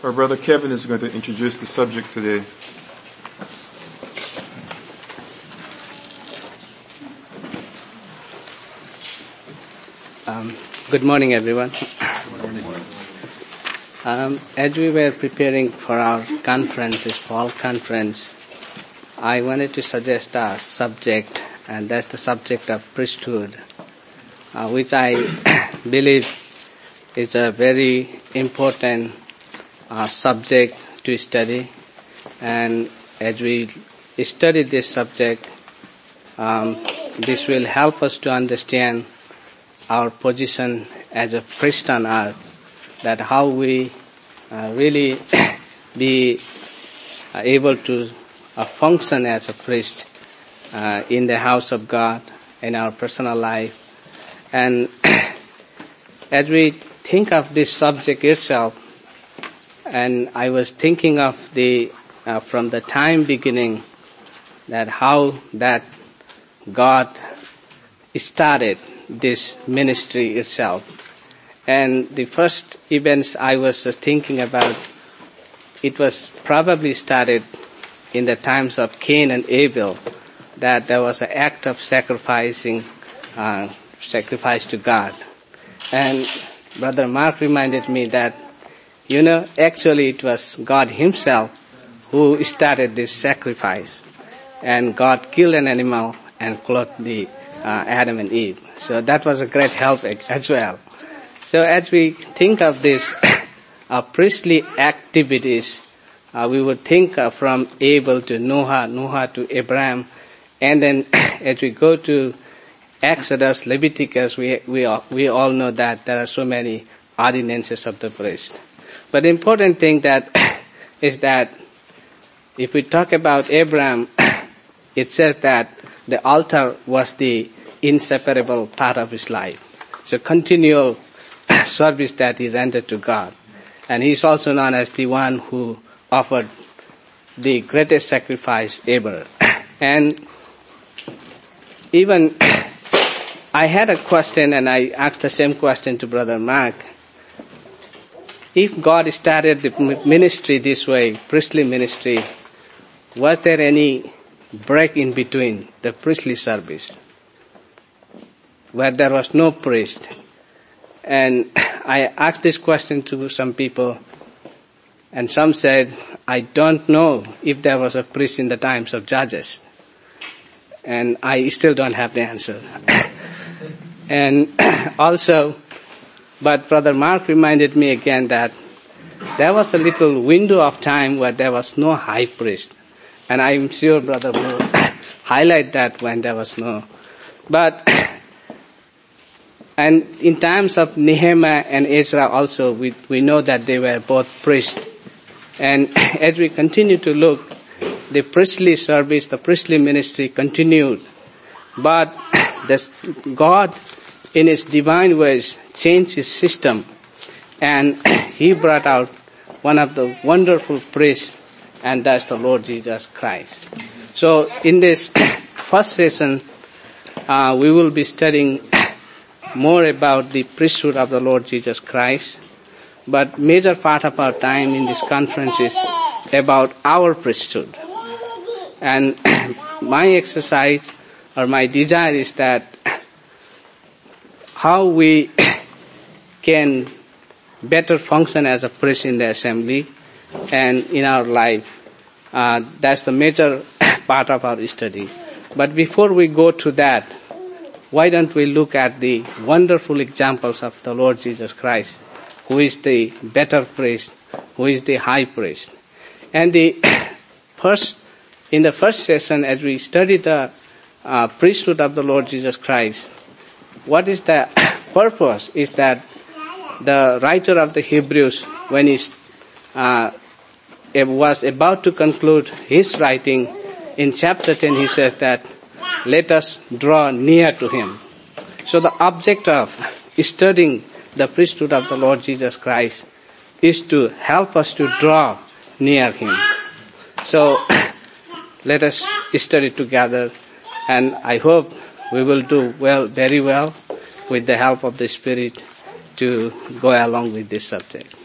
Our brother Kevin is going to introduce the subject today. Good morning, everyone. As we were preparing for our conference, this fall conference, I wanted to suggest a subject, and that's the subject of priesthood, which I believe is a very important subject to study. And as we study this subject, this will help us to understand our position as a priest on earth, that how we really be able to function as a priest in the house of God, in our personal life. And as we think of this subject itself, and I was thinking of from the time beginning, that how that God started this ministry itself. And the first events I was just thinking about, it was probably started in the times of Cain and Abel, that there was an act of sacrifice to God. And Brother Mark reminded me that, actually it was God Himself who started this sacrifice. And God killed an animal and clothed the Adam and Eve. So that was a great help as well. So as we think of this priestly activities, we would think from Abel to Noah, Noah to Abraham, and then as we go to Exodus, Leviticus, we all know that there are so many ordinances of the priest. But the important thing is that if we talk about Abraham, it says that the altar was the inseparable part of his life. So continual service that he rendered to God. And he's also known as the one who offered the greatest sacrifice ever. And even I had a question, and I asked the same question to Brother Mark. If God started the ministry this way, priestly ministry, was there any break in between the priestly service, where there was no priest? And I asked this question to some people, and some said, I don't know if there was a priest in the times of Judges. And I still don't have the answer. And also, but Brother Mark reminded me again that there was a little window of time where there was no high priest. And I'm sure Brother will highlight that when there was no. But, and in times of Nehemiah and Ezra also, we know that they were both priests. And as we continue to look, the priestly service, the priestly ministry continued. But God, in His divine ways, changed His system. And He brought out one of the wonderful priests, and that's the Lord Jesus Christ. So in this first session, we will be studying more about the priesthood of the Lord Jesus Christ. But major part of our time in this conference is about our priesthood. And my exercise or my desire is that how we can better function as a priest in the assembly and in our life. That's the major part of our study. But before we go to that, why don't we look at the wonderful examples of the Lord Jesus Christ, who is the better priest, who is the high priest. And in the first session, as we study the priesthood of the Lord Jesus Christ, what is the purpose is that the writer of the Hebrews, when he was about to conclude his writing, in chapter 10 he says that, let us draw near to Him. So the object of studying the priesthood of the Lord Jesus Christ is to help us to draw near Him. So let us study together, and I hope we will do well, very well, with the help of the Spirit to go along with this subject.